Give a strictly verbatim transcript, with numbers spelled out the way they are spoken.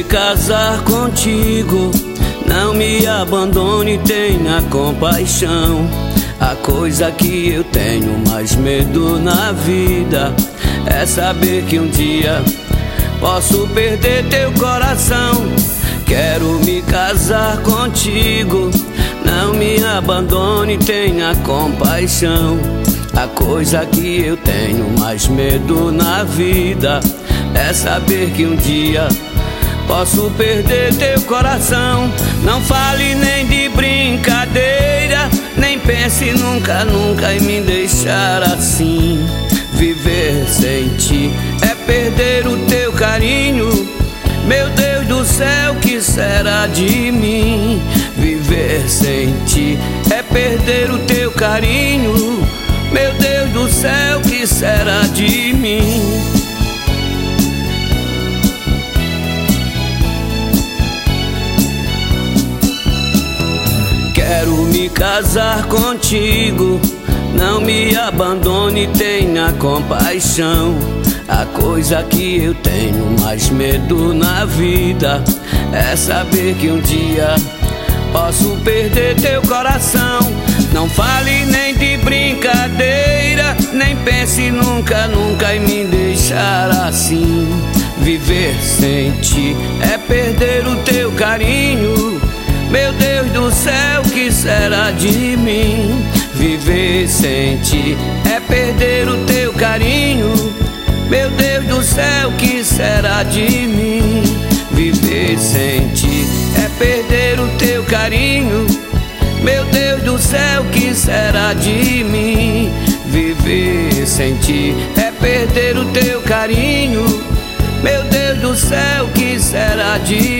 casar contigo. Não me abandone, tenha compaixão. A coisa que eu tenho mais medo na vida é saber que um dia posso perder teu coração. Quero me casar contigo. Não me abandone, tenha compaixão. A coisa que eu tenho mais medo na vida é saber que um dia posso perder teu coração. Não fale nem de brincadeira, nem pense nunca, nunca em me deixar assim. Viver sem ti é perder o teu carinho. Meu Deus do céu, que será de mim? Viver sem ti é perder o teu carinho. Meu Deus do céu, que será de mim? Quero me casar contigo. Não me abandone, tenha compaixão. A coisa que eu tenho mais medo na vida é saber que um dia posso perder teu coração. Não fale nem de brincadeira, nem pense nunca, nunca em me deixar assim. Viver sem ti é perder o teu carinho. Meu Deus do céu, que será de mim? Viver sem ti é perder o teu carinho. Meu Deus do céu, que será de mim? Viver sem ti é perder o teu carinho. Meu Deus do céu, que será de mim? Viver sem ti é perder o teu carinho. Meu Deus do céu, que será de